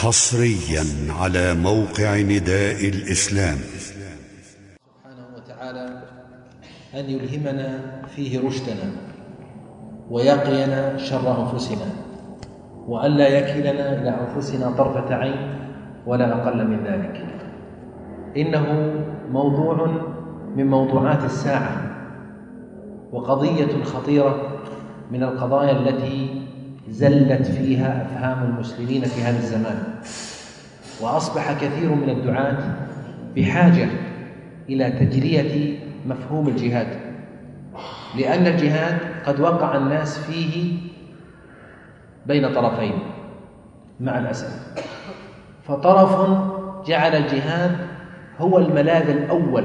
حصريا على موقع نداء الإسلام. سبحانه وتعالى أن يلهمنا فيه رشدنا ويقينا شر أنفسنا، وأن لا يكلنا إلى أنفسنا طرفة عين ولا أقل من ذلك. إنه موضوع من موضوعات الساعة، وقضية خطيرة من القضايا التي زلت فيها أفهام المسلمين في هذا الزمان، وأصبح كثير من الدعاة بحاجة إلى تجرية مفهوم الجهاد، لأن الجهاد قد وقع الناس فيه بين طرفين مع الأسف. فطرف جعل الجهاد هو الملاذ الأول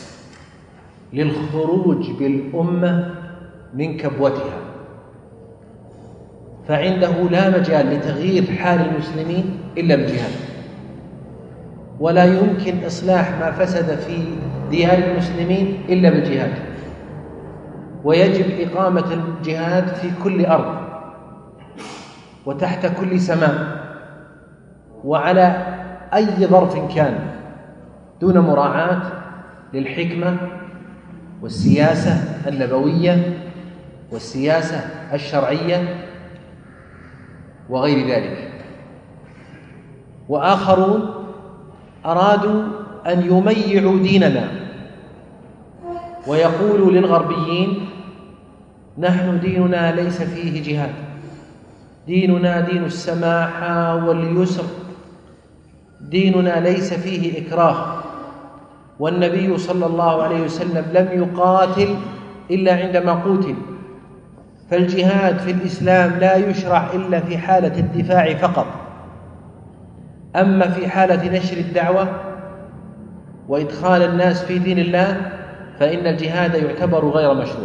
للخروج بالأمة من كبوتها، فعنده لا مجال لتغيير حال المسلمين إلا بالجهاد، ولا يمكن إصلاح ما فسد في ديار المسلمين إلا بالجهاد، ويجب إقامة الجهاد في كل أرض وتحت كل سماء وعلى أي ظرف كان، دون مراعاة للحكمة والسياسة النبوية والسياسة الشرعية وغير ذلك. وآخرون أرادوا أن يميعوا ديننا ويقولوا للغربيين: نحن ديننا ليس فيه جهاد، ديننا دين السماحة واليسر، ديننا ليس فيه إكراه، والنبي صلى الله عليه وسلم لم يقاتل إلا عندما قتل، فالجهاد في الإسلام لا يشرع إلا في حالة الدفاع فقط، أما في حالة نشر الدعوة وإدخال الناس في دين الله فإن الجهاد يعتبر غير مشروع.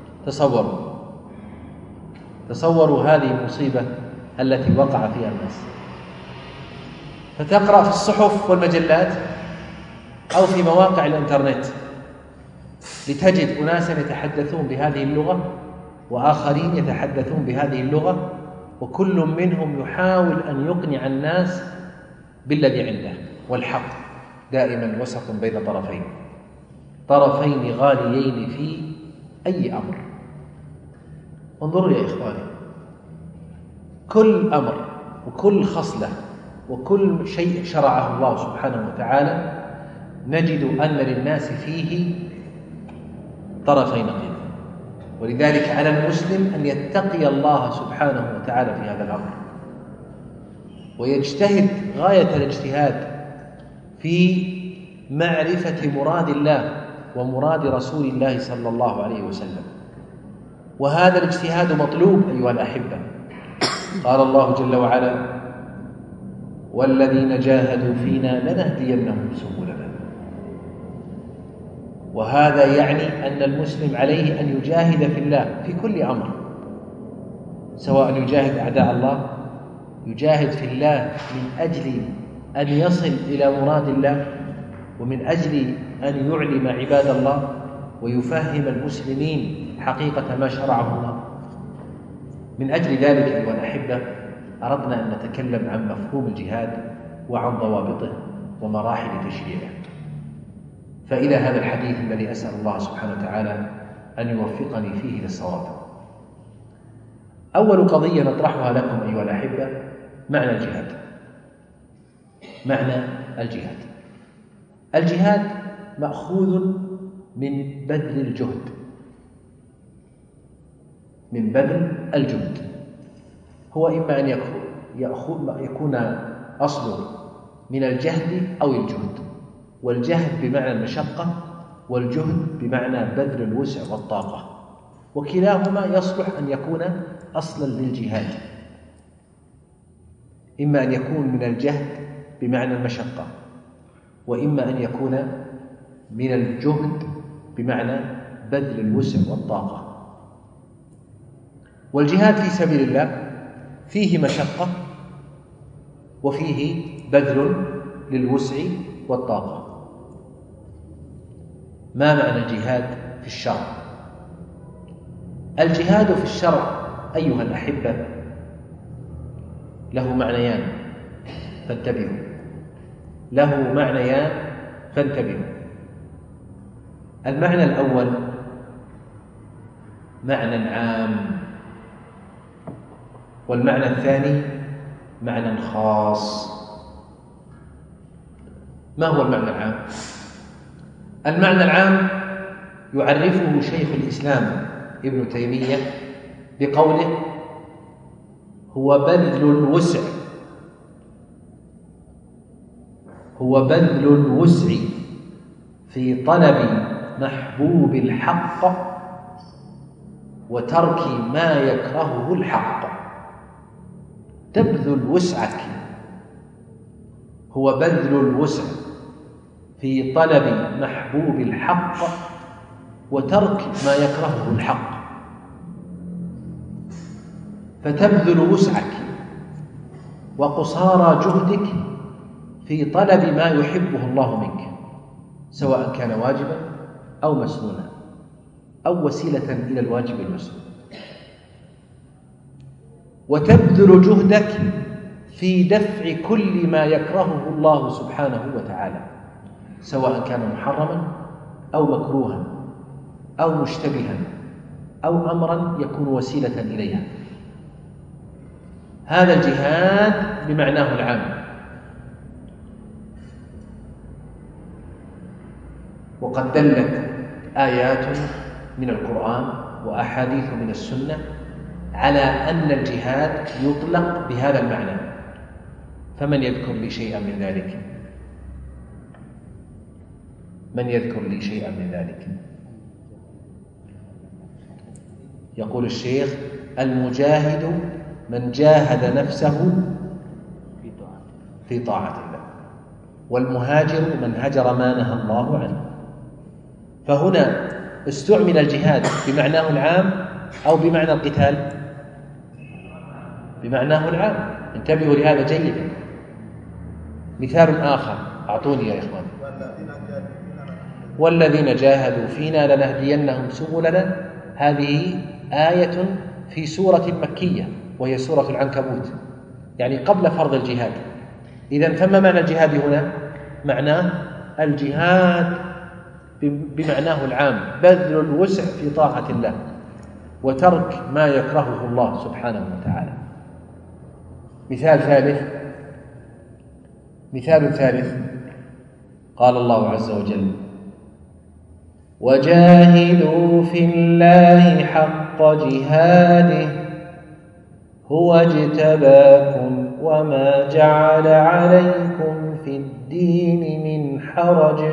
تصوروا هذه المصيبة التي وقع فيها الناس. فتقرأ في الصحف والمجلات أو في مواقع الإنترنت لتجد أناسا يتحدثون بهذه اللغة وآخرين يتحدثون بهذه اللغة، وكل منهم يحاول أن يقنع الناس بالذي عنده، والحق دائما وسط بين طرفين غاليين في أي أمر. انظروا يا إخواني، كل أمر وكل خصلة وكل شيء شرعه الله سبحانه وتعالى نجد أن للناس فيه طرفي نقيض، ولذلك على المسلم أن يتقي الله سبحانه وتعالى في هذا الأمر، ويجتهد غاية الاجتهاد في معرفة مراد الله ومراد رسول الله صلى الله عليه وسلم. وهذا الاجتهاد مطلوب أيها الأحبة. قال الله جل وعلا: والذين جاهدوا فينا لنهدينهم سبلنا. وهذا يعني أن المسلم عليه أن يجاهد في الله في كل أمر، سواء يجاهد أعداء الله، يجاهد في الله من أجل أن يصل إلى مراد الله، ومن أجل أن يعلم عباد الله ويفهم المسلمين حقيقة ما شرعه الله. من أجل ذلك أيها الأحبة أردنا أن نتكلم عن مفهوم الجهاد وعن ضوابطه ومراحل تشريعه. فإلى هذا الحديث الذي أسأل الله سبحانه وتعالى أن يوفقني فيه للصواب. أول قضية نطرحها لكم أيها الأحبة معنى الجهاد. معنى الجهاد. الجهاد مأخوذ من بذل الجهد، من بذل الجهد. هو إما أن يكون أصله من الجهد أو الجهد، والجهد بمعنى المشقة، والجهد بمعنى بذل الوسع والطاقة، وكلاهما يصلح أن يكون أصلا للجهاد. إما أن يكون من الجهد بمعنى المشقة، وإما أن يكون من الجهد بمعنى بذل الوسع والطاقة. والجهاد في سبيل الله فيه مشقة وفيه بذل للوسع والطاقة. ما معنى الجهاد في الشرع؟ الجهاد في الشرع أيها الأحبة له معنيان. فانتبهوا، له معنيان فانتبهوا. المعنى الأول معنى عام، والمعنى الثاني معنى خاص. ما هو المعنى العام؟ المعنى العام يعرفه شيخ الإسلام ابن تيمية بقوله: هو بذل الوسع في طلب محبوب الحق وترك ما يكرهه الحق. تبذل وسعك، هو بذل الوسع في طلب محبوب الحق وترك ما يكرهه الحق. فتبذل وسعك وقصارى جهدك في طلب ما يحبه الله منك، سواء كان واجبا أو مسنونا أو وسيلة إلى الواجب المسنون. وتبذل جهدك في دفع كل ما يكرهه الله سبحانه وتعالى، سواء كان محرما أو مكروها أو مشتبها أو أمرا يكون وسيلة إليها. هذا الجهاد بمعناه العام. وقد دلت آيات من القرآن وأحاديث من السنة على أن الجهاد يطلق بهذا المعنى. فمن يذكر لي شيئا من ذلك؟ من يذكر لي شيئا من ذلك؟ يقول الشيخ: المجاهد من جاهد نفسه في طاعة الله، والمهاجر من هجر ما نهى الله عنه. فهنا استعمل الجهاد بمعناه العام أو بمعنى القتال؟ بمعناه العام. انتبهوا لهذا جيدا. مثال آخر أعطوني يا إخوان. والذين جاهدوا فينا لنهدينهم سبلنا. هذه آية في سورة مكية وهي سورة العنكبوت، يعني قبل فرض الجهاد. إذن فما معنى الجهاد هنا؟ معناه الجهاد بمعناه العام، بذل الوسع في طاعة الله وترك ما يكرهه الله سبحانه وتعالى. مثال ثالث قال الله عز وجل: وجاهدوا في الله حق جهاده هو اجتباكم وما جعل عليكم في الدين من حرج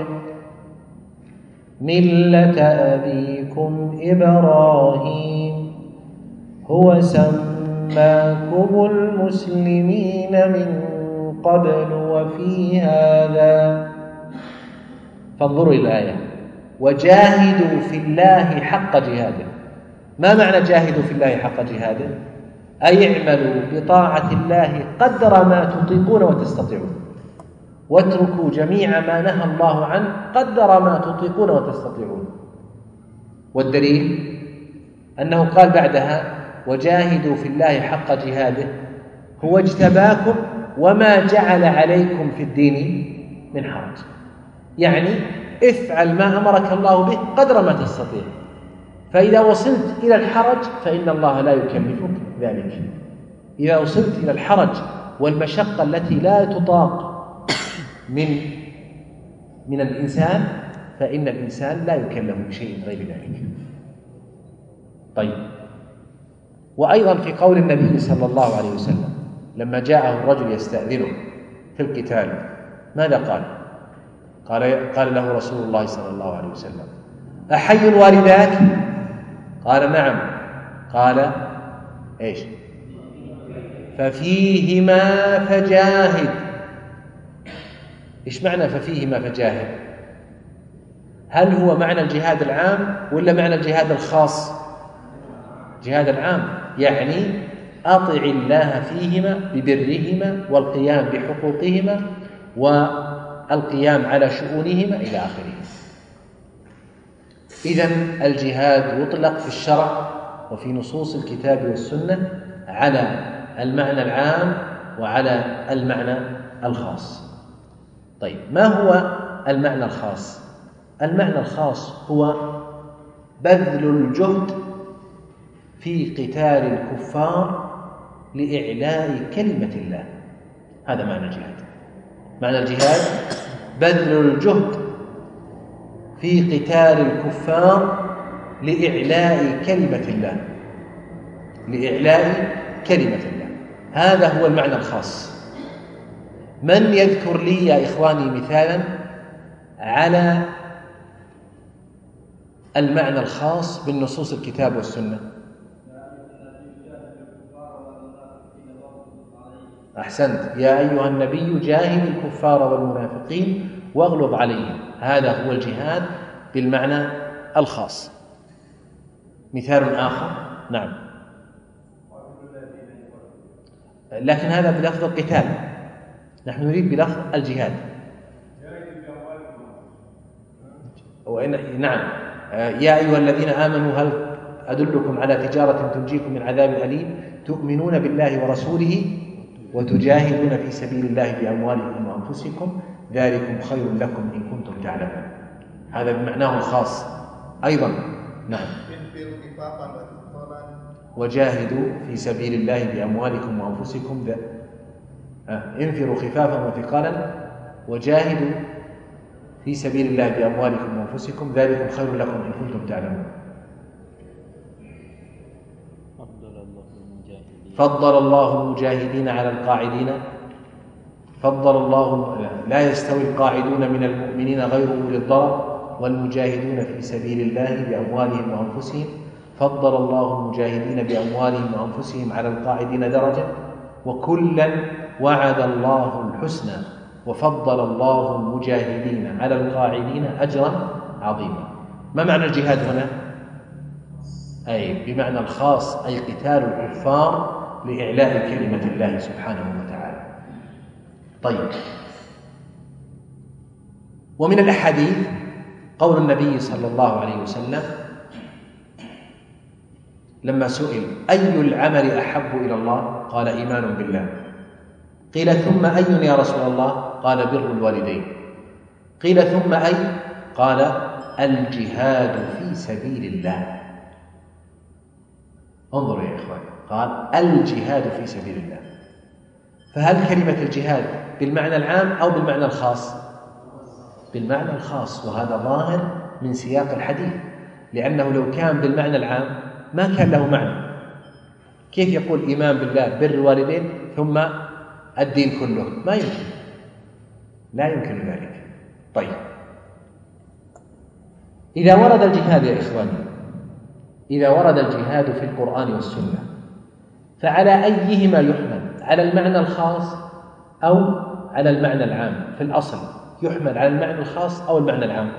ملة أبيكم إبراهيم هو سماكم المسلمين من قبل وفي هذا. فانظروا إلى الآية: وجاهدوا في الله حق جهاده. ما معنى جاهدوا في الله حق جهاده؟ أي اعملوا بطاعة الله قدر ما تطيقون وتستطيعون، واتركوا جميع ما نهى الله عنه قدر ما تطيقون وتستطيعون. والدليل أنه قال بعدها: وجاهدوا في الله حق جهاده هو اجتباكم وما جعل عليكم في الدين من حرج. يعني افعل ما أمرك الله به قدر ما تستطيع، فإذا وصلت إلى الحرج فإن الله لا يكلفك ذلك. إذا وصلت إلى الحرج والمشقة التي لا تطاق من الإنسان فإن الإنسان لا يكلف بشيء غير ذلك. طيب، وأيضا في قول النبي صلى الله عليه وسلم لما جاءه الرجل يستأذنه في القتال ماذا قال له رسول الله صلى الله عليه وسلم: أحي والداك؟ قال: نعم. قال: إيش؟ ففيهما فجاهد. إيش معنى ففيهما فجاهد؟ هل هو معنى الجهاد العام ولا معنى الجهاد الخاص؟ جهاد العام، يعني أطع الله فيهما ببرهما والقيام بحقوقهما والقيام على شؤونهما إلى آخره. إذن الجهاد يطلق في الشرع وفي نصوص الكتاب والسنة على المعنى العام وعلى المعنى الخاص. طيب، ما هو المعنى الخاص؟ المعنى الخاص هو بذل الجهد في قتال الكفار لإعلاء كلمة الله. هذا معنى الجهاد. معنى الجهاد بذل الجهد في قتال الكفار لإعلاء كلمة الله، لإعلاء كلمة الله. هذا هو المعنى الخاص. من يذكر لي يا إخواني مثالا على المعنى الخاص بالنصوص الكتاب والسنة؟ أحسنت، يا أيها النبي جاهد الكفار والمنافقين واغلظ عليهم. هذا هو الجهاد بالمعنى الخاص. مثال آخر، نعم، لكن هذا بلفظ القتال، نحن نريد بلفظ الجهاد. نعم، يا أيها الذين آمنوا هل أدلكم على تجارة تنجيكم من عذاب أليم تؤمنون بالله ورسوله وتجاهدون في سبيل الله بأموالكم وأنفسكم ذلكم خير لكم إن كنتم تعلمون. هذا بمعناه الخاص أيضا. نعم، وجاهدوا في سبيل الله بأموالكم وأنفسكم انفروا خفافا وثقالا وجاهدوا في سبيل الله بأموالكم وأنفسكم ذلكم خير لكم إن كنتم تعلمون. فضل الله المجاهدين على القاعدين. فضل الله، لا يستوي القاعدون من المؤمنين غير أولي الضرر والمجاهدون في سبيل الله بأموالهم وأنفسهم. فضل الله المجاهدين بأموالهم وأنفسهم على القاعدين درجة وكلا وعد الله الحسنى وفضل الله المجاهدين على القاعدين أجرا عظيما. ما معنى الجهاد هنا؟ أي بمعنى الخاص، أي قتال الكفار لإعلاء كلمة الله سبحانه وتعالى. طيب، ومن الأحاديث قول النبي صلى الله عليه وسلم لما سئل أي العمل أحب إلى الله قال إيمان بالله. قيل ثم أي يا رسول الله؟ قال بر الوالدين. قيل ثم أي؟ قال الجهاد في سبيل الله. انظروا يا إخوان، قال الجهاد في سبيل الله. فهل كلمة الجهاد بالمعنى العام أو بالمعنى الخاص؟ بالمعنى الخاص، وهذا ظاهر من سياق الحديث، لأنه لو كان بالمعنى العام ما كان له معنى. كيف يقول إيمان بالله بر الوالدين ثم الدين كله؟ ما يمكن، لا يمكن ذلك. طيب، إذا ورد الجهاد يا إخواني، إذا ورد الجهاد في القرآن والسنة فعلى أيهما يحمل؟ على المعنى الخاص أو على المعنى العام؟ في الأصل يحمل على المعنى الخاص أو المعنى العام؟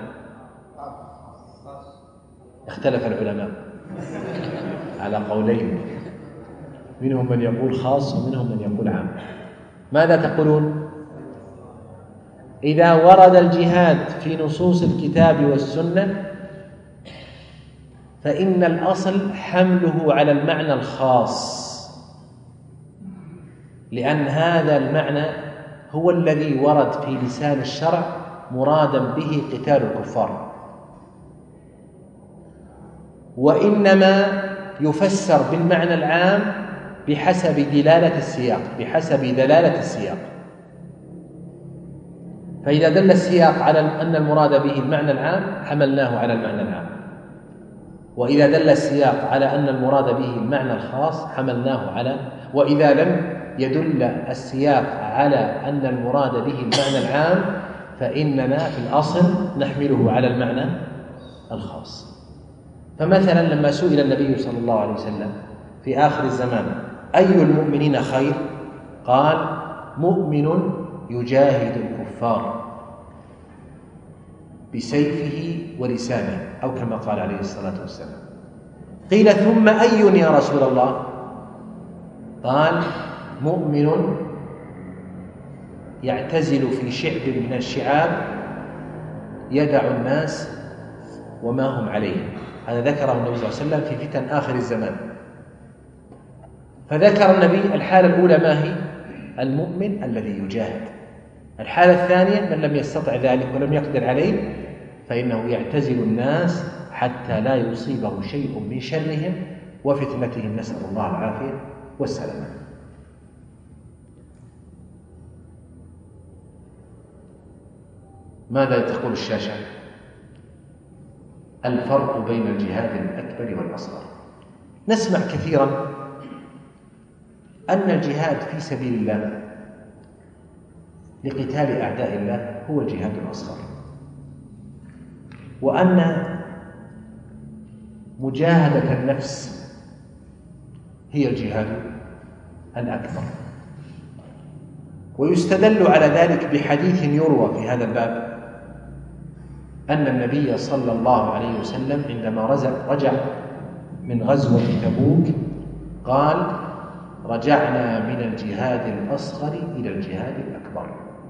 اختلف العلماء على قولين، منهم من يقول خاص ومنهم من يقول عام. ماذا تقولون؟ إذا ورد الجهاد في نصوص الكتاب والسنة فإن الأصل حمله على المعنى الخاص، لأن هذا المعنى هو الذي ورد في لسان الشرع مرادا به قتال الكفار، وإنما يفسر بالمعنى العام بحسب دلالة السياق، بحسب دلالة السياق. فإذا دل السياق على أن المراد به المعنى العام حملناه على المعنى العام، وإذا دل السياق على أن المراد به المعنى الخاص حملناه على، وإذا لم يدل السياق على أن المراد به المعنى العام فإننا في الأصل نحمله على المعنى الخاص. فمثلا لما سئل النبي صلى الله عليه وسلم في آخر الزمان أي المؤمنين خير؟ قال مؤمن يجاهد الكفار بسيفه ولسانه، أو كما قال عليه الصلاة والسلام. قيل ثم أي يا رسول الله؟ قال مؤمن يعتزل في شعب من الشعاب يدع الناس وما هم عليه. هذا ذكره النبي صلى الله عليه وسلم في فتن آخر الزمان. فذكر النبي الحالة الأولى ما هي؟ المؤمن الذي يجاهد. الحالة الثانية من لم يستطع ذلك ولم يقدر عليه فإنه يعتزل الناس حتى لا يصيبه شيء من شرهم وفتنتهم، نسأل الله العافية والسلامة. ماذا تقول الشاشة؟ الفرق بين الجهاد الأكبر والأصغر. نسمع كثيرا أن الجهاد في سبيل الله لقتال أعداء الله هو الجهاد الأصغر، وأن مجاهدة النفس هي الجهاد الأكبر. ويستدل على ذلك بحديث يروى في هذا الباب أن النبي صلى الله عليه وسلم عندما رجع من غزوة تبوك قال: رجعنا من الجهاد الأصغر إلى الجهاد الأكبر.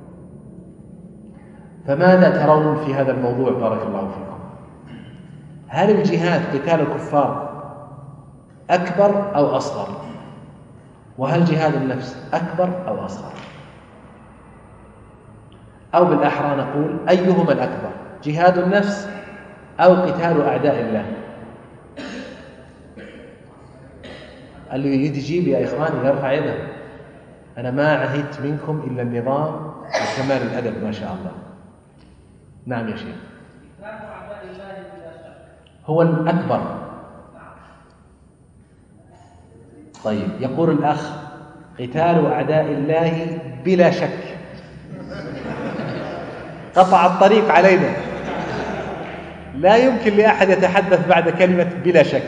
فماذا ترون في هذا الموضوع بارك الله فيكم؟ هل الجهاد قتال الكفار أكبر أو أصغر؟ وهل جهاد النفس أكبر أو أصغر؟ أو بالأحرى نقول أيهما الأكبر، جهاد النفس أو قتال أعداء الله؟ اللي يريد يجيب يا إخواني يرفع يده. أنا ما عهدت منكم إلا النظام وكمال الأدب ما شاء الله. نعم يا شيخ. هو الأكبر. طيب، يقول الأخ: قتال أعداء الله بلا شك. قطع الطريق علينا، لا يمكن لأحد يتحدث بعد كلمة بلا شك.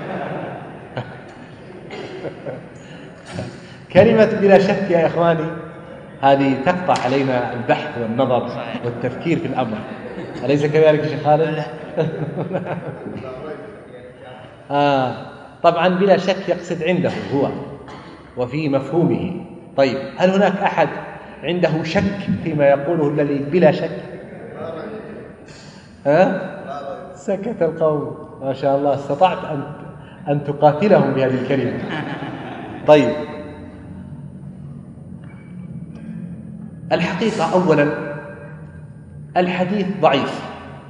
كلمة بلا شك يا إخواني هذه تقطع علينا البحث والنظر والتفكير في الأمر، أليس كذلك شيخ خالد؟ طبعا بلا شك يقصد عنده هو وفي مفهومه. طيب، هل هناك أحد عنده شك فيما يقوله الذي بلا شك؟ سكت القوم، ما شاء الله، استطعت أن تقاتلهم بهذه الكلمة. طيب، الحقيقة أولا الحديث ضعيف،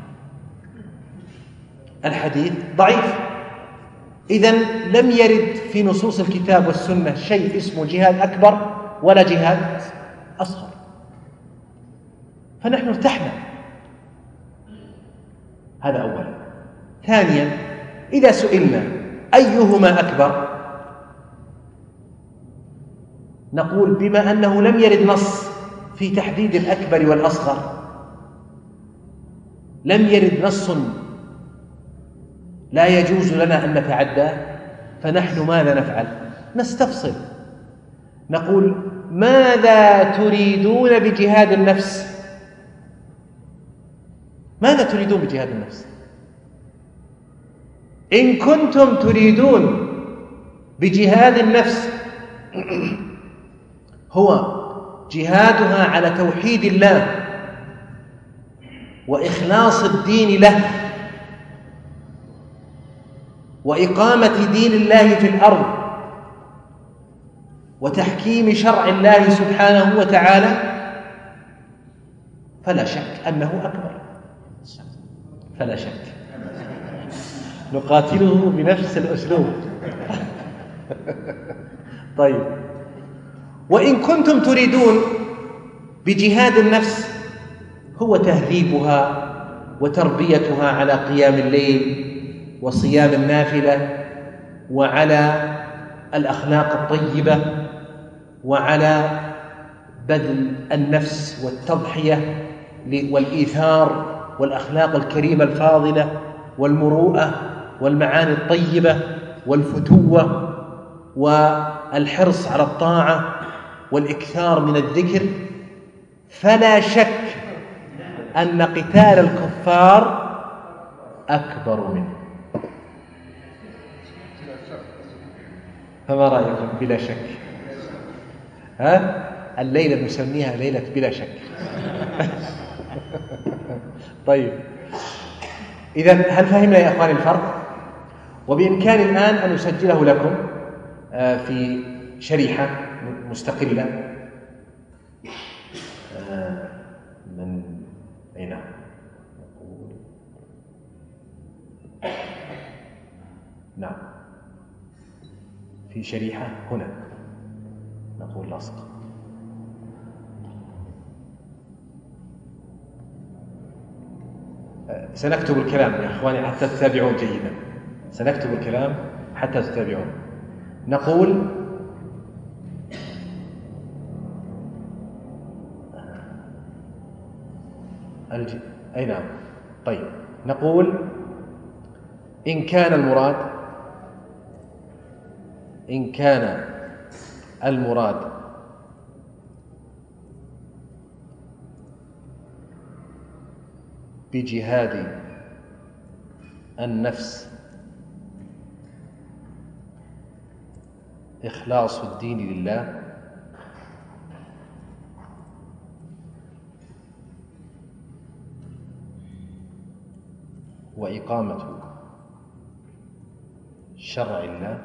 الحديث ضعيف. إذن لم يرد في نصوص الكتاب والسنة شيء اسمه جهاد أكبر ولا جهاد أصغر، فنحن ارتحنا. هذا أولا. ثانيا، إذا سئلنا أيهما أكبر نقول بما أنه لم يرد نص في تحديد الأكبر والأصغر، لم يرد نص لا يجوز لنا أن نتعدى، فنحن ماذا نفعل؟ نستفصل، نقول: ماذا تريدون بجهاد النفس؟ ماذا تريدون بجهاد النفس؟ إن كنتم تريدون بجهاد النفس هو جهادها على توحيد الله وإخلاص الدين له وإقامة دين الله في الأرض وتحكيم شرع الله سبحانه وتعالى، فلا شك أنه أكبر، فلا شك. نقاتله بنفس الأسلوب. طيب، وإن كنتم تريدون بجهاد النفس هو تهذيبها وتربيتها على قيام الليل وصيام النافلة وعلى الأخلاق الطيبة وعلى بذل النفس والتضحية والإيثار والأخلاق الكريمة الفاضلة والمروءة والمعاني الطيبة والفتوة والحرص على الطاعة والإكثار من الذكر، فلا شك أن قتال الكفار أكبر منه. فما رأيكم بلا شك؟ الليلة نسميها ليلة بلا شك. طيب، إذن هل فهمنا يا أخواني الفرق؟ وبإمكاني الآن أن أسجله لكم في شريحة مستقلة أي نعم. نعم، في شريحة هنا نقول لصق. سنكتب الكلام يا أخواني حتى تتابعون جيدا، سنكتب الكلام حتى تتابعون. نقول أي نعم. طيب نقول إن كان المراد بجهاد النفس إخلاص الدين لله وإقامة شرع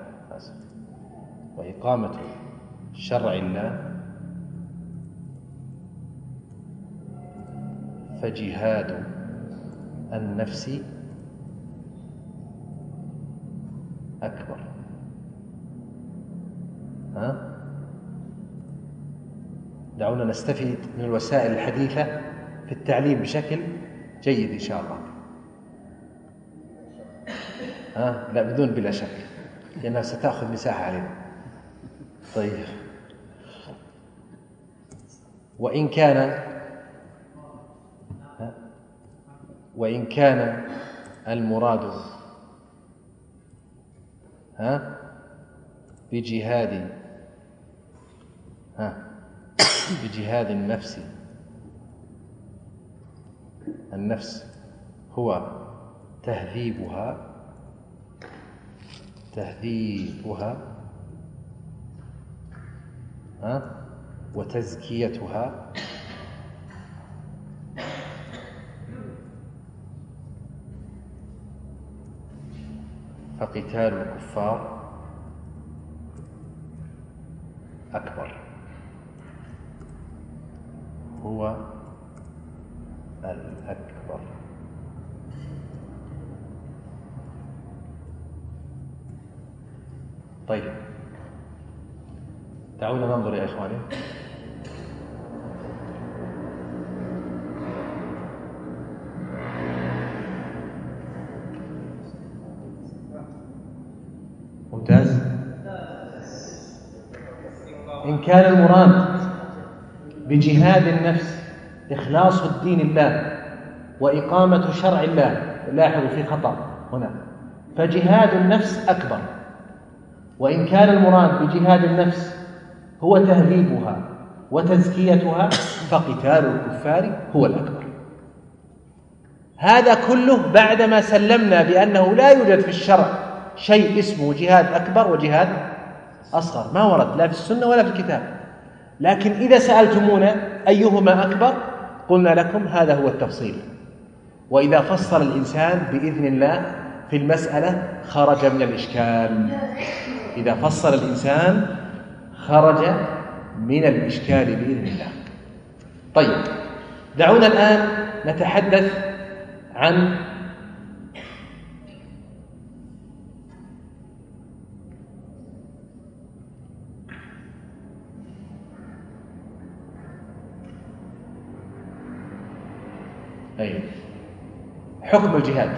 الله فجهاد النفس أكبر. دعونا نستفيد من الوسائل الحديثة في التعليم بشكل جيد إن شاء الله. لا بدون بلا شك، لأنها ستأخذ مساحة علينا. طيب وإن كان المراد بجهاد النفس هو تهذيبها وتزكيتها فقتال الكفار أكبر، هو الأكبر. طيب دعونا ننظر يا إخواني. ممتاز. إن كان المراد بجهاد النفس إخلاص الدين الله وإقامة شرع الله، لاحظوا في خطأ هنا، فجهاد النفس أكبر. وإن كان المراد بجهاد النفس هو تهذيبها وتزكيتها فقتال الكفار هو الأكبر. هذا كله بعدما سلمنا بأنه لا يوجد في الشرع شيء اسمه جهاد أكبر وجهاد أصغر، ما ورد لا في السنة ولا في الكتاب. لكن إذا سألتمونا أيهما أكبر قلنا لكم هذا هو التفصيل. وإذا فصل الإنسان بإذن الله في المسألة خرج من الإشكال. إذا فصل الإنسان خرج من الإشكال بإذن الله. طيب دعونا الآن نتحدث عن حكم الجهاد.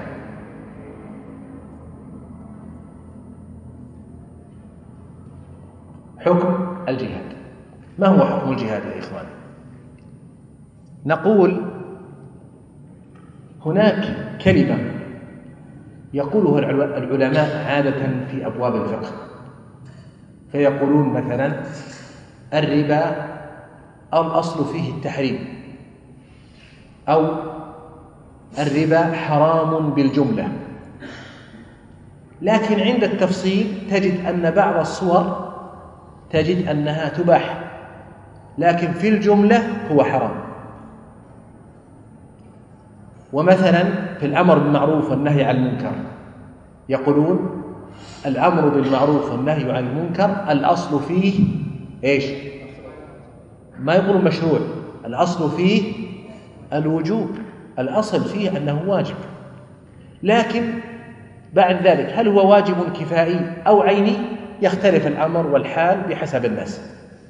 حكم الجهاد، ما هو حكم الجهاد يا إخوان؟ نقول هناك كلمة يقولها العلماء عادة في أبواب الفقه، فيقولون مثلا الربا الأصل فيه التحريم، أو الربا حرام بالجملة. لكن عند التفصيل تجد أن بعض الصور تجد أنها تباح، لكن في الجملة هو حرام. ومثلا في الأمر بالمعروف والنهي عن المنكر يقولون الأمر بالمعروف والنهي عن المنكر الأصل فيه إيش؟ ما يقولون مشروع، الأصل فيه الوجوب. الأصل فيه أنه واجب، لكن بعد ذلك هل هو واجب كفائي أو عيني يختلف الأمر والحال بحسب الناس.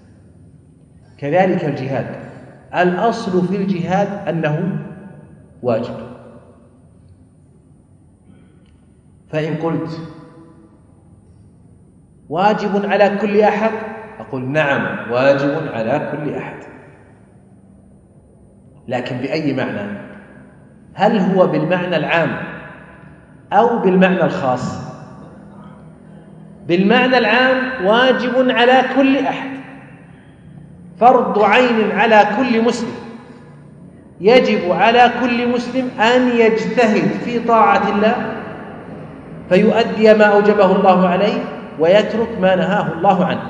كذلك الجهاد، الأصل في الجهاد أنه واجب. فإن قلت واجب على كل أحد، أقول نعم واجب على كل أحد، لكن بأي معنى؟ هل هو بالمعنى العام أو بالمعنى الخاص؟ بالمعنى العام واجب على كل أحد، فرض عين على كل مسلم، يجب على كل مسلم أن يجتهد في طاعة الله فيؤدي ما أوجبه الله عليه ويترك ما نهاه الله عنه.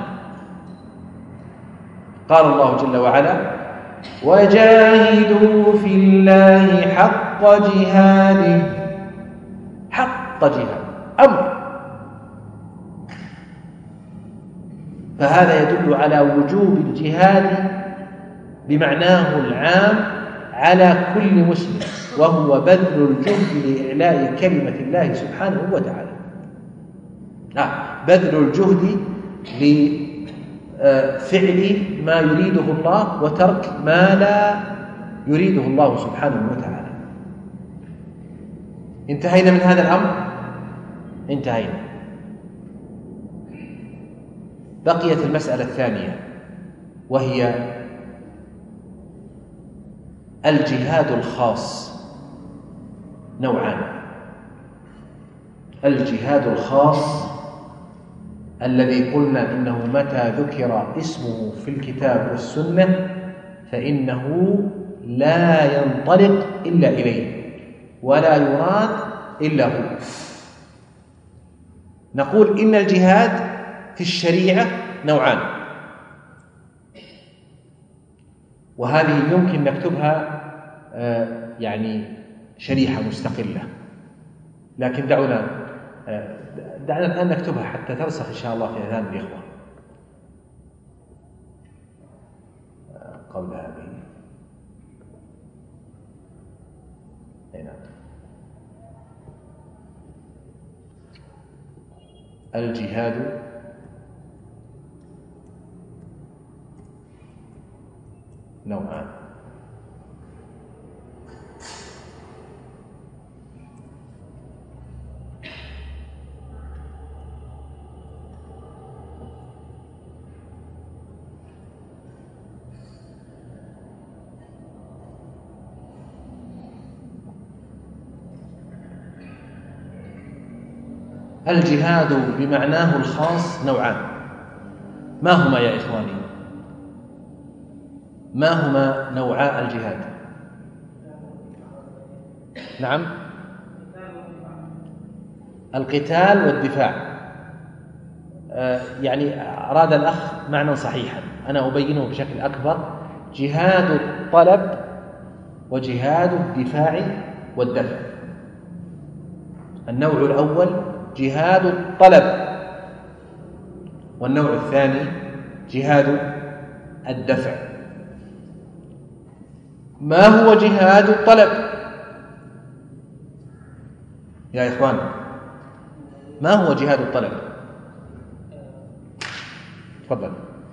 قال الله جل وعلا: وجاهدوا في الله حق جهاده. حق جهاد أمر، فهذا يدل على وجوب الجهاد بمعناه العام على كل مسلم، وهو بذل الجهد لإعلاء كلمة الله سبحانه وتعالى. بذل الجهد لفعل ما يريده الله وترك ما لا يريده الله سبحانه وتعالى. انتهينا من هذا الأمر؟ انتهينا. بقيت المسألة الثانية، وهي الجهاد الخاص. نوعان: الجهاد الخاص الذي قلنا إنه متى ذكر اسمه في الكتاب والسنة فإنه لا ينطلق إلا إليه ولا يراد إلا هو. نقول إن الجهاد في الشريعة نوعان، وهذه يمكن نكتبها يعني شريحة مستقلة، لكن دعنا الآن نكتبها حتى ترسخ إن شاء الله في أذهان الإخوة قبل هذه. الجهاد نوعان: الجهاد بمعناه الخاص نوعان. ما هما يا إخواني؟ ما هما نوعا الجهاد؟ نعم، القتال والدفاع. يعني أراد الأخ معنى صحيحا، أنا أبينه بشكل أكبر: جهاد الطلب وجهاد الدفاع والدفع. النوع الأول جهاد الطلب، والنوع الثاني جهاد الدفع. ما هو جهاد الطلب يا إخوان؟ ما هو جهاد الطلب؟ تفضل.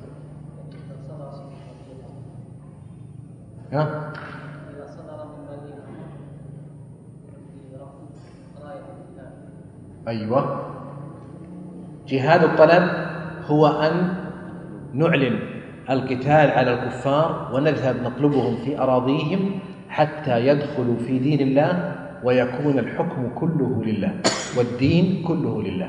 أيوة، جهاد الطلب هو أن نعلن القتال على الكفار ونذهب نطلبهم في أراضيهم حتى يدخلوا في دين الله ويكون الحكم كله لله والدين كله لله.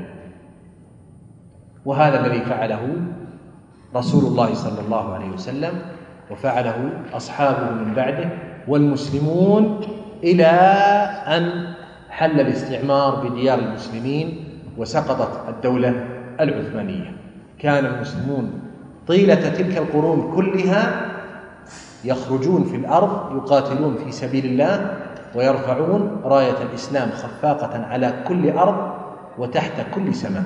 وهذا الذي فعله رسول الله صلى الله عليه وسلم، وفعله أصحابه من بعده والمسلمون، إلى أن حل الاستعمار بديار المسلمين وسقطت الدولة العثمانية. كان المسلمون طيلة تلك القرون كلها يخرجون في الأرض يقاتلون في سبيل الله ويرفعون راية الإسلام خفاقة على كل أرض وتحت كل سماء.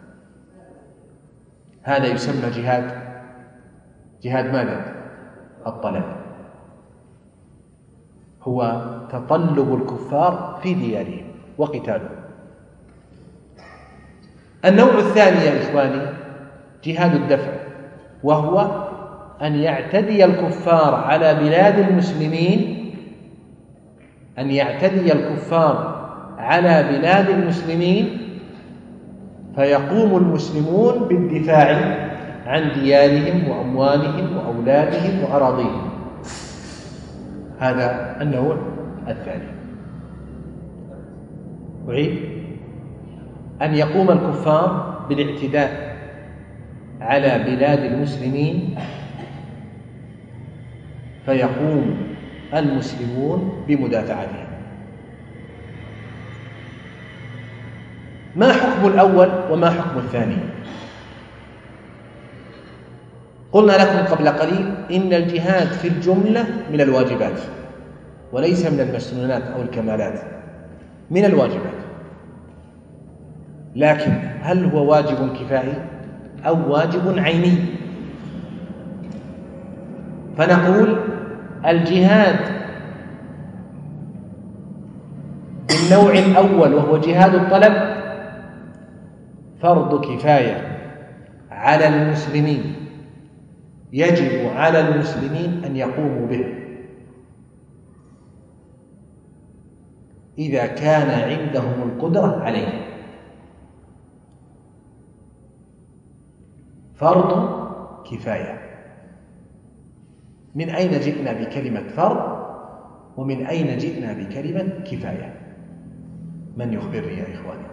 هذا يسمى جهاد ماذا؟ الطلب. هو تطلب الكفار في ديارهم وقتالهم. النوع الثاني يا إخواني جهاد الدفع، وهو أن يعتدي الكفار على بلاد المسلمين، أن يعتدي الكفار على بلاد المسلمين فيقوم المسلمون بالدفاع عن ديارهم وأموالهم وأولادهم وأراضيهم. هذا النوع الثاني. أعيد: أن يقوم الكفار بالاعتداء على بلاد المسلمين فيقوم المسلمون بمدافعتهم. ما حكم الأول وما حكم الثاني؟ قلنا لكم قبل قليل إن الجهاد في الجملة من الواجبات وليس من المسنونات أو الكمالات، من الواجبات. لكن هل هو واجب كفائي أو واجب عيني؟ فنقول الجهاد بالنوع الأول وهو جهاد الطلب فرض كفاية على المسلمين، يجب على المسلمين أن يقوموا به إذا كان عندهم القدرة عليه. فرض كفاية. من أين جئنا بكلمة فرض ومن أين جئنا بكلمة كفاية؟ من يخبرني يا إخواني؟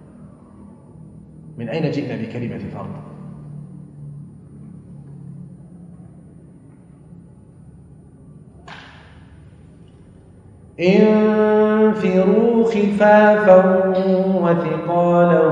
من أين جئنا بكلمة فرض؟ انفروا خفافا وثقالا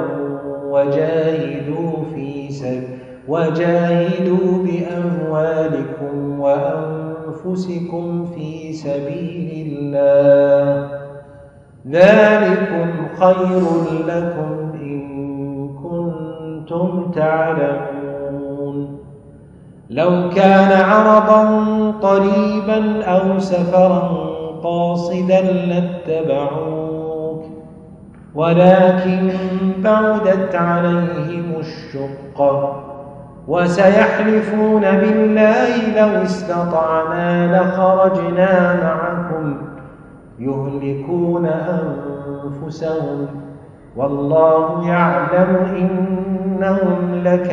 وجاهدوا بأموالكم وأنفسكم في سبيل الله، ذلكم خير لكم إن كنتم تعلمون. لو كان عرضا قريبا أو سفرا قاصدا لاتبعوك ولكن بعدت عليهم الشقة وسيحلفون بالله لو استطعنا لخرجنا معكم يهلكون أنفسهم والله يعلم إنهم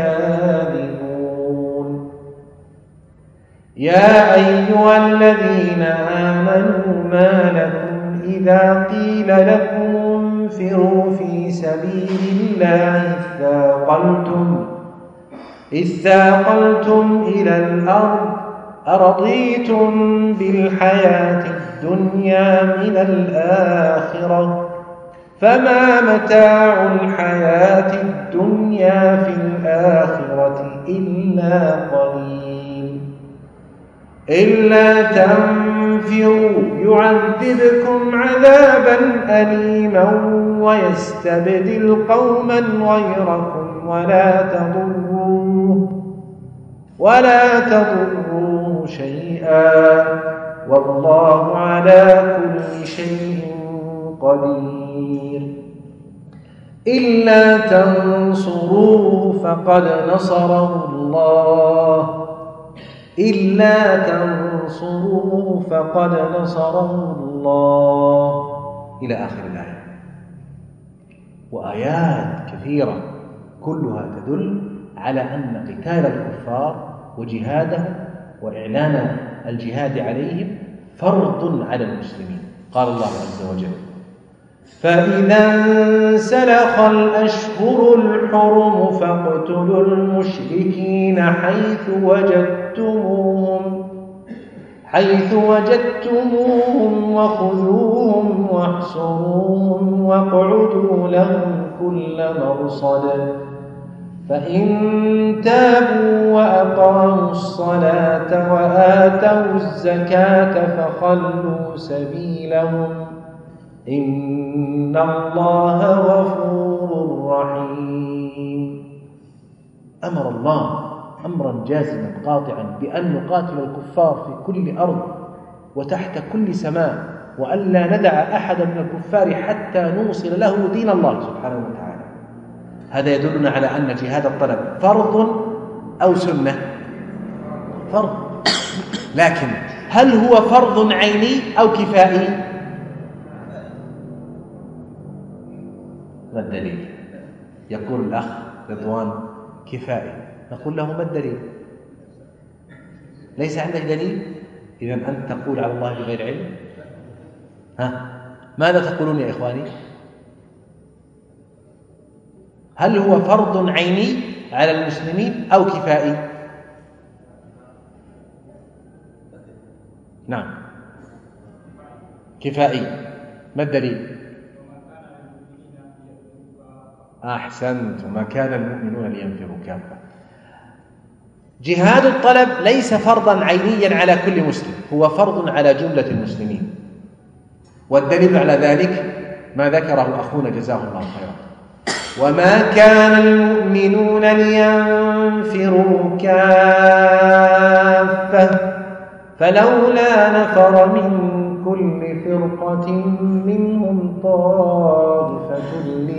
لكاذبون. يا أيها الذين آمنوا ما لكم إذا قيل لكم انفروا في سبيل الله اثاقلتم إلى الأرض أرضيتم بالحياة الدنيا من الآخرة فما متاع الحياة الدنيا في الآخرة إلا قليل. إلا تنفروا يعذبكم عذابا أليما ويستبدل قوما غيركم ولا تضروه شيئا والله على كل شيء قدير. إلا تنصروه فقد نصره الله إلى آخر الآية. وآيات كثيرة كلها تدل على أن قتال الكفار وجهادهم وإعلان الجهاد عليهم فرض على المسلمين. قال الله عز وجل: فإذا انسلخ الأشهر الحرم فاقتلوا المشركين حيث وجدتموهم وخذوهم واحصروهم واقعدوا لهم كل مرصد فإن تابوا وأقاموا الصلاة وآتوا الزكاة فخلوا سبيلهم إن الله غفور رحيم. أمر الله أمرا جازما قاطعا بأن نقاتل الكفار في كل أرض وتحت كل سماء، وألا ندع أحدا من الكفار حتى نوصل له دين الله سبحانه وتعالى. هذا يدلنا على أن جهاد الطلب فرض أو سنة؟ فرض. لكن هل هو فرض عيني أو كفائي؟ ما الدليل؟ يقول الأخ رضوان كفائي، نقول له ما الدليل؟ ليس عندك دليل؟ إذن أنت تقول على الله بغير علم. ماذا تقولون يا إخواني؟ هل هو فرض عيني على المسلمين أو كفائي؟ نعم كفائي. ما الدليل؟ أحسنت، وما كان المؤمنون لينفروا كافة. جهاد الطلب ليس فرضا عينيا على كل مسلم، هو فرض على جملة المسلمين. والدليل على ذلك ما ذكره أخونا جزاه الله خيرا: وما كان المؤمنون لينفروا كافة فلولا نفر من كل فرقة منهم طائفة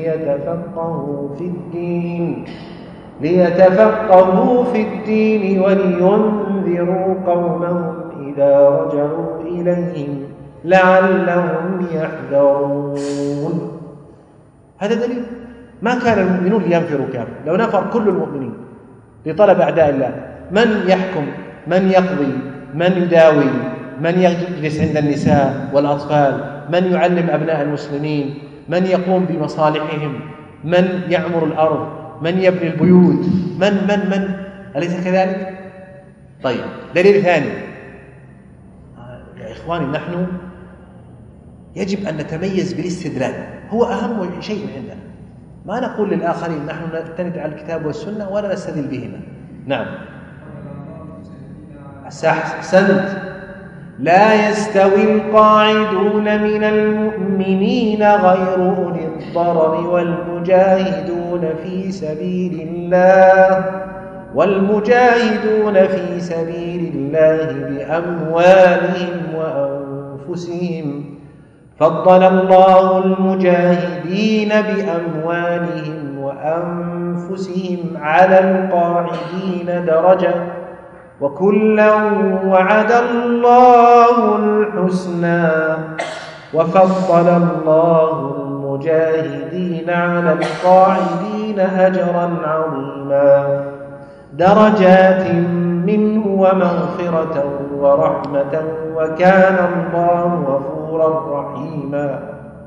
ليتفقهوا في الدين ولينذروا قومهم إذا رجعوا إليهم لعلهم يحذرون. هذا دليل. ما كان المؤمنون لينفروا كافة، لو نفر كل المؤمنين لطلب أعداء الله، من يحكم، من يقضي، من يداوي، من يجلس عند النساء والأطفال، من يعلم أبناء المسلمين، من يقوم بمصالحهم، من يعمر الأرض، من يبني البيوت، من أليس كذلك؟ طيب، دليل ثاني يا إخواني، نحن يجب أن نتميز بالاستدلال، هو أهم شيء عندنا. ما نقول للآخرين نحن نعتمد على الكتاب والسنة ولا نستدل بهما. نعم أحسنت. لا يستوي القاعدون من المؤمنين غير أولي الضرر والمجاهدون في سبيل الله بأموالهم وأنفسهم. فضل الله المجاهدين بأموالهم وأنفسهم على القاعدين درجة، وكلا وعد الله الحسنى، وفضل الله المجاهدين على القاعدين أجرا عظيما، درجات منه ومغفرة ورحمة، وكان الله غفورا رحيما.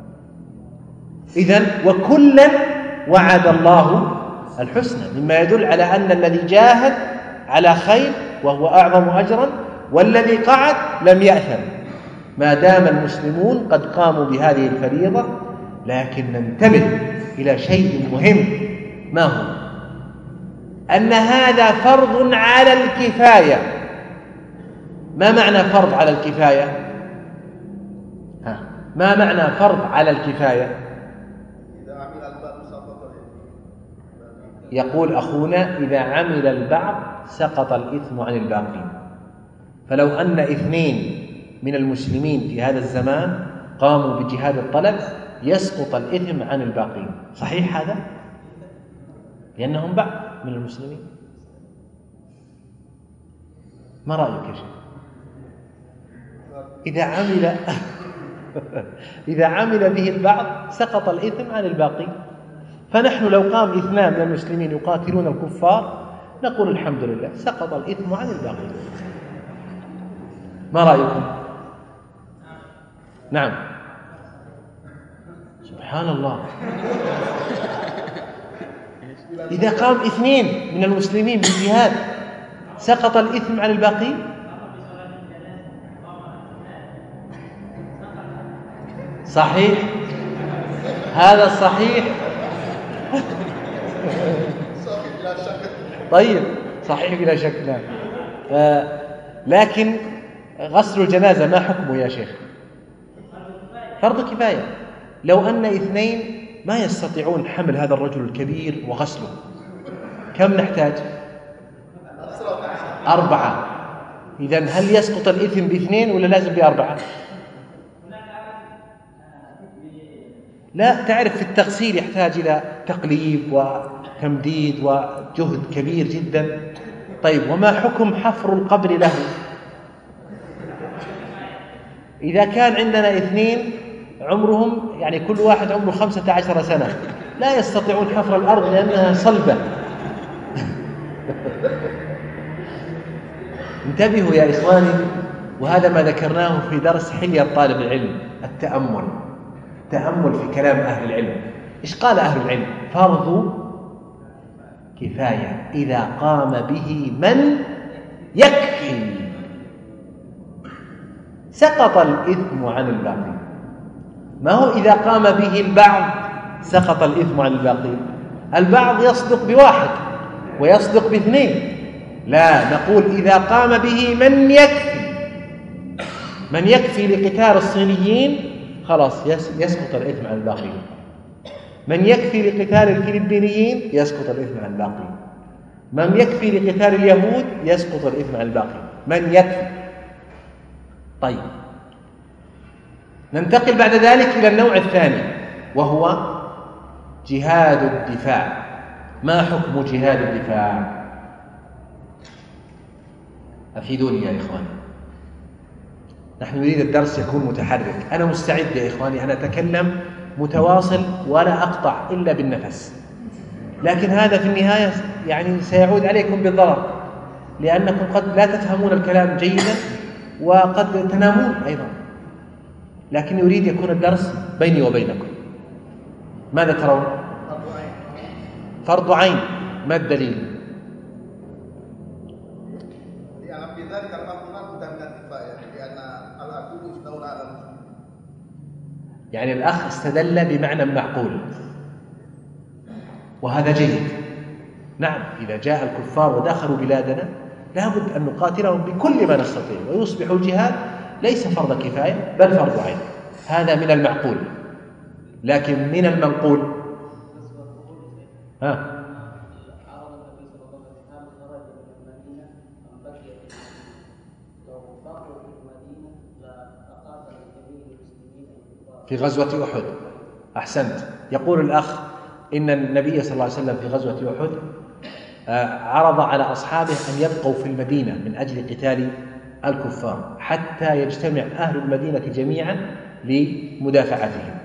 إذن وكلا وعد الله الحسنى، مما يدل على أن الذي جاهد على خير وهو أعظم أجرا، والذي قعد لم يأثم ما دام المسلمون قد قاموا بهذه الفريضة. لكن ننتبه إلى شيء مهم، ما هو؟ أن هذا فرض على الكفاية. ما معنى فرض على الكفاية؟ ما معنى فرض على الكفاية؟ يقول أخونا إذا عمل البعض سقط الإثم عن الباقين. فلو أن 2 من المسلمين في هذا الزمان قاموا بجهاد الطلب يسقط الإثم عن الباقين. صحيح هذا؟ لأنهم بعض من المسلمين. ما رأيك يا شيخ؟ إذا عمل به البعض سقط الإثم عن الباقين. فنحن لو قام 2 من المسلمين يقاتلون الكفار نقول الحمد لله سقط الإثم عن الباقين. ما رأيكم؟ نعم سبحان الله. إذا قام 2 من المسلمين بالجهاد سقط الإثم عن الباقين. صحيح، هذا صحيح. طيب صحيح بلا شك. نعم. لكن غسل الجنازة ما حكمه يا شيخ؟ فرض كفاية. لو أن 2 ما يستطيعون حمل هذا الرجل الكبير وغسله، كم نحتاج؟ 4. إذن هل يسقط الإثم ب2 ولا لازم ب4؟ لا، تعرف في التغسيل يحتاج إلى تقليب وتمديد وجهد كبير جدا. طيب وما حكم حفر القبر له؟ إذا كان عندنا 2 عمرهم يعني كل واحد عمره 15 سنة لا يستطيعون حفر الأرض لأنها صلبة. انتبهوا يا إخواني، وهذا ما ذكرناه في درس حلية طالب العلم، التأمل في كلام أهل العلم. إيش قال أهل العلم؟ فرض كفاية إذا قام به من يكفي سقط الإثم عن الباقي. ما هو إذا قام به البعض سقط الإثم عن الباقي. البعض يصدق ب1 ويصدق ب2، لا، نقول إذا قام به من يكفي لقتال الصينيين خلاص يسقط الإثم عن الباقي. من يكفي لقتال الفلبينيين يسقط الإثم عن الباقي. من يكفي لقتال اليهود يسقط الإثم عن الباقي. من يكفي. طيب ننتقل بعد ذلك إلى النوع الثاني وهو جهاد الدفاع. ما حكم جهاد الدفاع؟ أفيدوني يا إخواني، نحن نريد الدرس يكون متحرك. أنا مستعد يا إخواني أن أتكلم متواصل ولا أقطع إلا بالنفس، لكن هذا في النهاية يعني سيعود عليكم بالضرر، لأنكم قد لا تفهمون الكلام جيدا وقد تنامون أيضا، لكن يريد يكون الدرس بيني وبينكم. ماذا ترون؟ فرض عين. ما الدليل؟ يعني الأخ استدل بمعنى معقول وهذا جيد. نعم، إذا جاء الكفار ودخلوا بلادنا لابد أن نقاتلهم بكل ما نستطيع، ويصبح الجهاد ليس فرض كفاية بل فرض عين. هذا من المعقول، لكن من المنقول في غزوة أحد. أحسنت. يقول الأخ إن النبي صلى الله عليه وسلم في غزوة أحد عرض على أصحابه أن يبقوا في المدينة من أجل قتال الكفار حتى يجتمع أهل المدينة جميعا لمدافعتهم،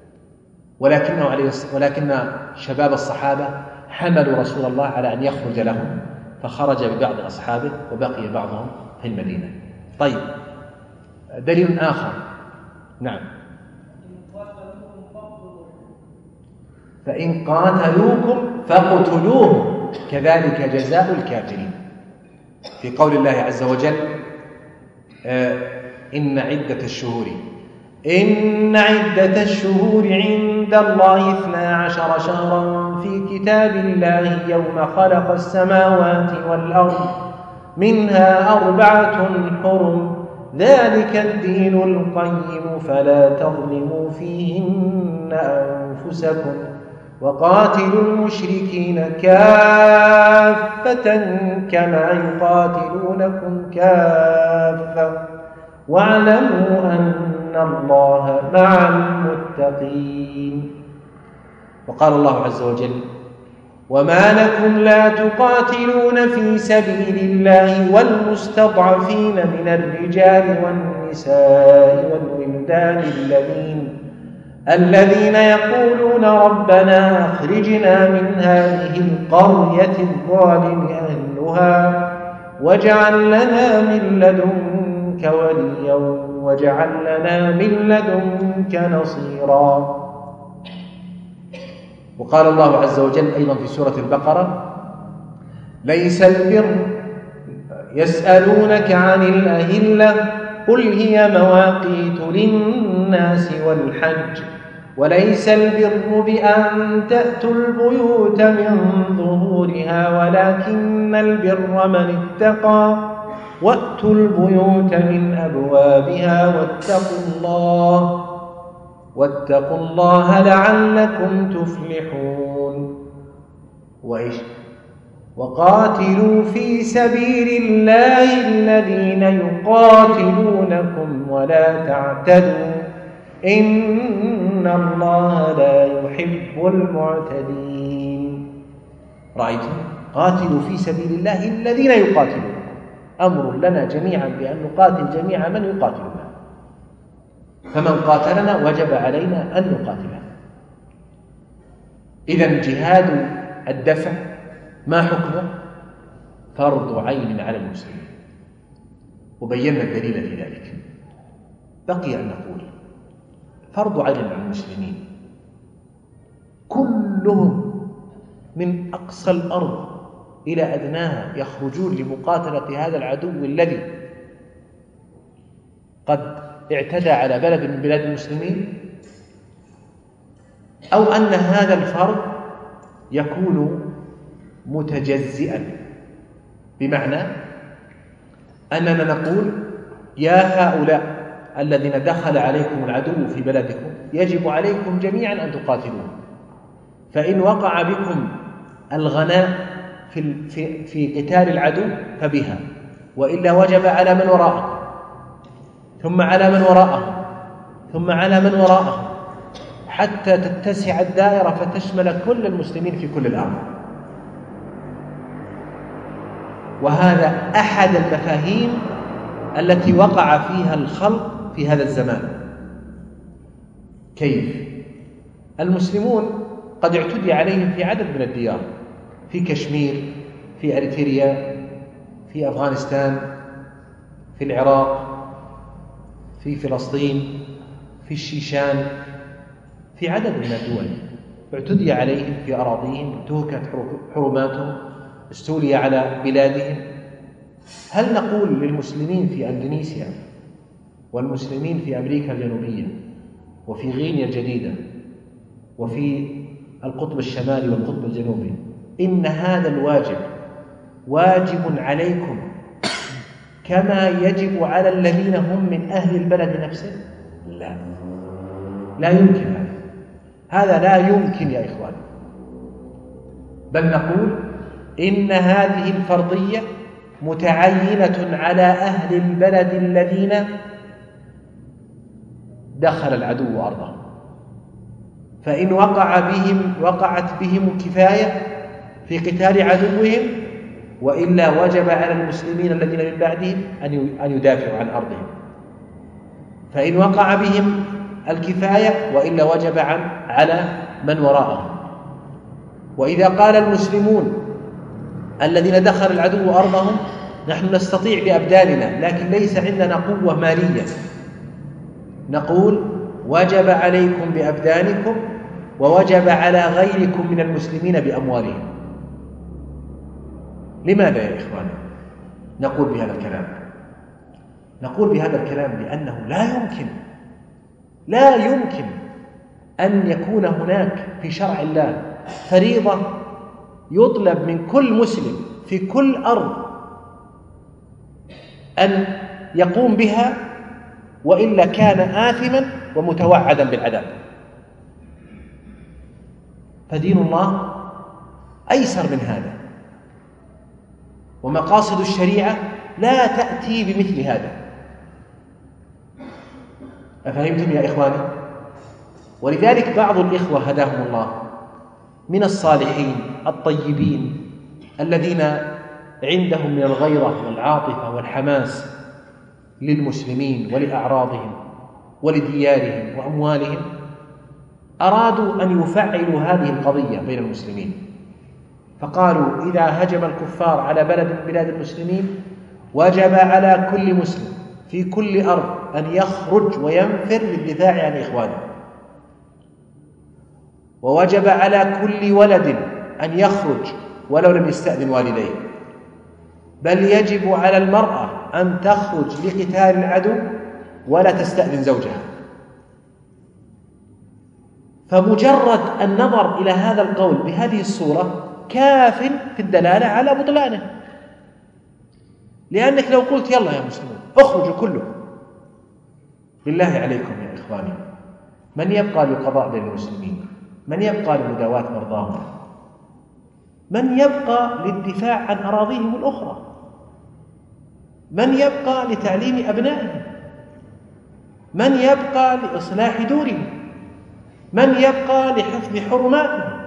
ولكن شباب الصحابة حملوا رسول الله على أن يخرج لهم، فخرج ببعض أصحابه وبقي بعضهم في المدينة. طيب، دليل آخر. نعم، فإن قاتلوكم فاقتلوهم كذلك جزاء الكافرين. في قول الله عز وجل إن عدة الشهور عند الله 12 شهرا في كتاب الله يوم خلق السماوات والأرض منها 4 حرم ذلك الدين القيم فلا تظلموا فيهن أنفسكم وقاتلوا المشركين كافة كما يقاتلونكم كافة واعلموا أن الله مع المتقين. وقال الله عز وجل وما لكم لا تقاتلون في سبيل الله والمستضعفين من الرجال والنساء والولدان الذين يقولون ربنا أخرجنا من هذه القرية الظالم أهلها واجعل لنا من لدنك وليا واجعل لنا من لدنك نصيرا. وقال الله عز وجل أيضا في سورة البقرة ليس البر يسألونك عن الأهلة قل هي مواقيت للناس والحج وليس البر بأن تأتوا البيوت من ظهورها ولكن البر من اتقى وأتوا البيوت من أبوابها واتقوا الله لعلكم تفلحون. وإيش وقاتلوا في سبيل الله الذين يقاتلونكم ولا تعتدوا إن الله لا يحب المعتدين. رأيتم؟ قاتلوا في سبيل الله الذين يقاتلونكم، أمر لنا جميعا بأن نقاتل جميع من يقاتلنا، فمن قاتلنا وجب علينا أن نقاتله. إذن جهاد الدفع ما حكمه؟ فرض عين على المسلمين، وبينا الدليل في ذلك. بقي أن نقول فرض عين على المسلمين كلهم من أقصى الأرض إلى أدناها يخرجون لمقاتلة هذا العدو الذي قد اعتدى على بلد من بلاد المسلمين، أو أن هذا الفرض يكون متجزئا، بمعنى أننا نقول يا هؤلاء الذين دخل عليكم العدو في بلدكم يجب عليكم جميعا أن تقاتلوه، فإن وقع بكم الغناء في قتال العدو فبها، وإلا وجب على من وراءكم ثم على من وراءه ثم على من وراءه حتى تتسع الدائرة فتشمل كل المسلمين في كل الأرض. وهذا أحد المفاهيم التي وقع فيها الخلق في هذا الزمان. كيف؟ المسلمون قد اعتدي عليهم في عدد من الديار، في كشمير، في أريتريا، في أفغانستان، في العراق، في فلسطين، في الشيشان، في عدد من الدول اعتدي عليهم في أراضيهم، انتهكت حرماتهم، استولي على بلادهم. هل نقول للمسلمين في أندونيسيا والمسلمين في أمريكا الجنوبية وفي غينيا الجديدة وفي القطب الشمالي والقطب الجنوبي إن هذا الواجب واجب عليكم كما يجب على الذين هم من أهل البلد نفسه؟ لا، لا يمكن هذا لا يمكن يا إخوان. بل نقول إن هذه الفرضية متعينة على أهل البلد الذين دخل العدو أرضهم، فإن وقعت بهم كفاية في قتال عدوهم، وإلا وجب على المسلمين الذين من بعدهم أن يدافعوا عن أرضهم. فإن وقع بهم الكفاية وإلا وجب على من وراءهم. وإذا قال المسلمون الذين دخل العدو أرضهم نحن نستطيع بأبداننا لكن ليس عندنا قوة مالية، نقول وجب عليكم بأبدانكم ووجب على غيركم من المسلمين بأموالهم. لماذا يا إخوان نقول بهذا الكلام؟ نقول بهذا الكلام لأنه لا يمكن أن يكون هناك في شرع الله فريضة يطلب من كل مسلم في كل أرض أن يقوم بها، وإلا كان آثما ومتوعدا بالعذاب. فدين الله أيسر من هذا، ومقاصد الشريعة لا تأتي بمثل هذا. أفهمتم يا إخواني؟ ولذلك بعض الإخوة هداهم الله من الصالحين الطيبين الذين عندهم من الغيرة والعاطفة والحماس للمسلمين ولأعراضهم ولديارهم وأموالهم، أرادوا أن يفعلوا هذه القضية بين المسلمين، فقالوا إذا هجم الكفار على بلد من بلاد المسلمين وجب على كل مسلم في كل أرض أن يخرج وينفر للدفاع عن إخوانه، ووجب على كل ولد أن يخرج ولو لم يستأذن والديه، بل يجب على المرأة أن تخرج لقتال العدو ولا تستأذن زوجها. فمجرد النظر إلى هذا القول بهذه الصورة كاف في الدلالة على بطلانه، لأنك لو قلت يلا يا مسلمون اخرجوا كلكم، بالله عليكم يا إخواني من يبقى للقضاء بين المسلمين؟ من يبقى لمداواة مرضاهم؟ من يبقى للدفاع عن أراضيهم الأخرى؟ من يبقى لتعليم أبنائهم؟ من يبقى لإصلاح دورهم؟ من يبقى لحفظ حرماتهم؟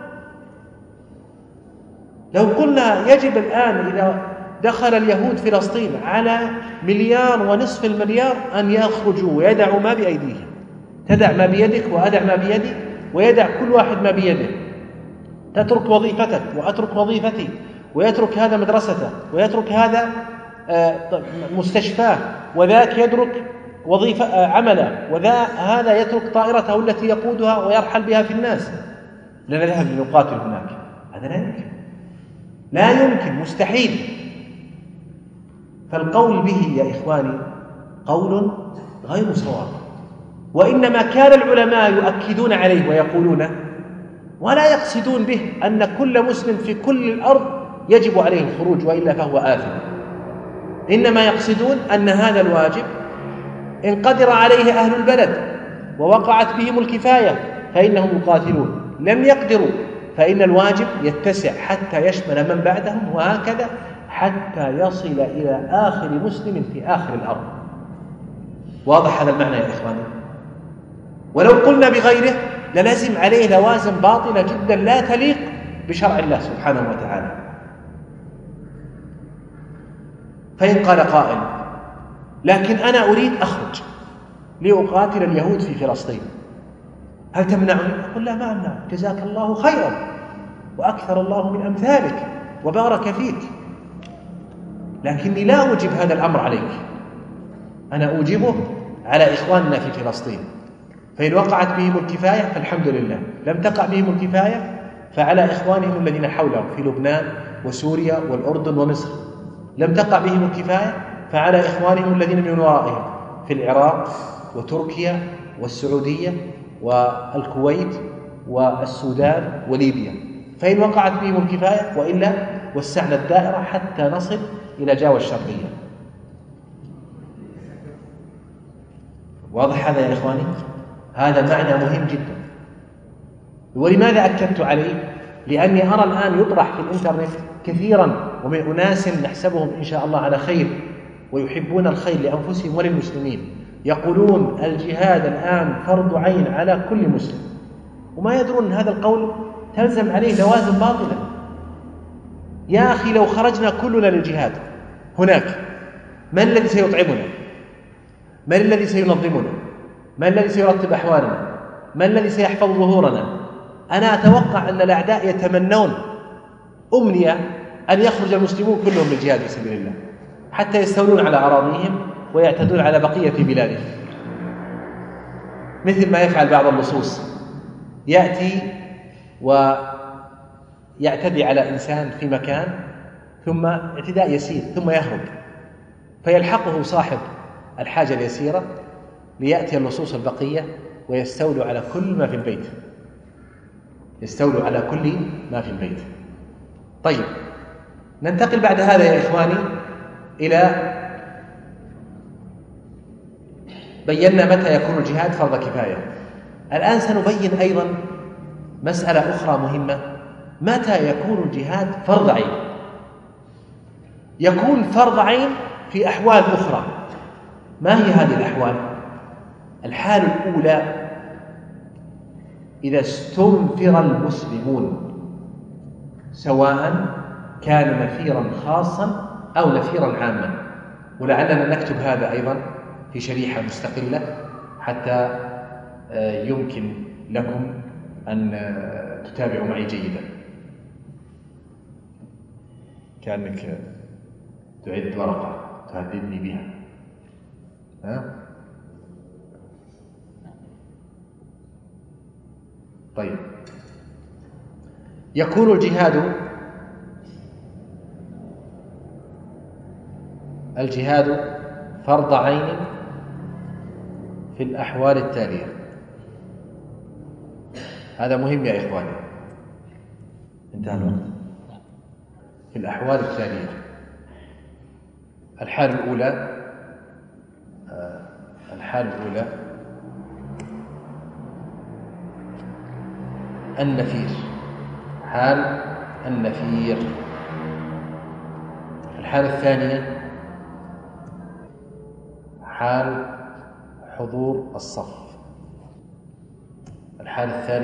لو قلنا يجب الآن إذا دخل اليهود فلسطين على 1.5 مليار أن يخرجوا ويدعوا ما بأيديهم، تدع ما بيدك وأدع ما بيدي، ويدع كل واحد ما بيده، تترك وظيفتك وأترك وظيفتي، ويترك هذا مدرسته ويترك هذا مستشفاه، وذاك يترك وظيفة عمله، هذا يترك طائرته التي يقودها ويرحل بها في الناس لنذهب لنقاتل هناك. هذا لا يمكن، لا يمكن، مستحيل. فالقول به يا إخواني قول غير صواب، وإنما كان العلماء يؤكدون عليه ويقولون ولا يقصدون به أن كل مسلم في كل الأرض يجب عليه الخروج وإلا فهو آثم، إنما يقصدون أن هذا الواجب إن قدر عليه أهل البلد ووقعت بهم الكفاية فإنهم يقاتلون، لم يقدروا فإن الواجب يتسع حتى يشمل من بعدهم، وهكذا حتى يصل إلى آخر مسلم في آخر الأرض. واضح هذا المعنى يا إخواني؟ ولو قلنا بغيره للازم عليه لوازم باطلة جدا لا تليق بشرع الله سبحانه وتعالى. فإن قال قائل لكن أنا أريد أخرج لأقاتل اليهود في فلسطين، هل تمنعني؟ أقول لا، ما أمنع، جزاك الله خيرا وأكثر الله من أمثالك وبارك فيك، لكني لا أوجب هذا الأمر عليك، أنا أوجبه على إخواننا في فلسطين، فإن وقعت بهم الكفاية فالحمد لله، لم تقع بهم الكفاية فعلى إخوانهم الذين حولهم في لبنان وسوريا والأردن ومصر، لم تقع بهم الكفاية فعلى إخوانهم الذين من ورائهم في العراق وتركيا والسعودية والكويت والسودان وليبيا، فإن وقعت بهم الكفاية، وإلا وسعنا الدائرة حتى نصل إلى جاوة الشرقية. واضح هذا يا إخواني؟ هذا معنى مهم جدا. ولماذا أكدت عليه؟ لأني أرى الآن يطرح في الإنترنت كثيرا ومن أناس نحسبهم إن شاء الله على خير ويحبون الخير لأنفسهم وللمسلمين، يقولون الجهاد الآن فرض عين على كل مسلم، وما يدرون أن هذا القول تلزم عليه لوازم باطلة. يا أخي لو خرجنا كلنا للجهاد هناك، من الذي سيطعمنا؟ من الذي سينظمنا؟ من الذي سيرتب أحوالنا؟ من الذي سيحفظ ظهورنا؟ أنا أتوقع أن الأعداء يتمنون أمنية أن يخرج المسلمون كلهم للجهاد في سبيل الله حتى يستولون على أراضيهم ويعتدون على بقية بلادهم، مثل ما يفعل بعض اللصوص، يأتي ويعتدي على إنسان في مكان ثم اعتداء يسير ثم يهرب، فيلحقه صاحب الحاجة اليسيرة ليأتي اللصوص البقية ويستولوا على كل ما في البيت، يستولوا على كل ما في البيت. طيب، ننتقل بعد هذا يا إخواني إلى بينا متى يكون الجهاد فرض كفاية. الآن سنبين أيضا مسألة أخرى مهمة، متى يكون الجهاد فرض عين؟ يكون فرض عين في أحوال أخرى. ما هي هذه الأحوال؟ الحال الأولى إذا استنفر المسلمون، سواء كان نفيرا خاصا أو نفيرا عاما، ولعلنا نكتب هذا أيضا في شريحة مستقلة حتى يمكن لكم أن تتابعوا معي جيدا. كأنك تعد ورقة تهددني بها. طيب، يكون الجهاد فرض عين في الأحوال التالية. هذا مهم يا إخواني، انتهى الوقت. في الأحوال التالية: الحال الأولى النفير، حال النفير. الحالة الثانية حال حضور الصف. الحالة الثالثة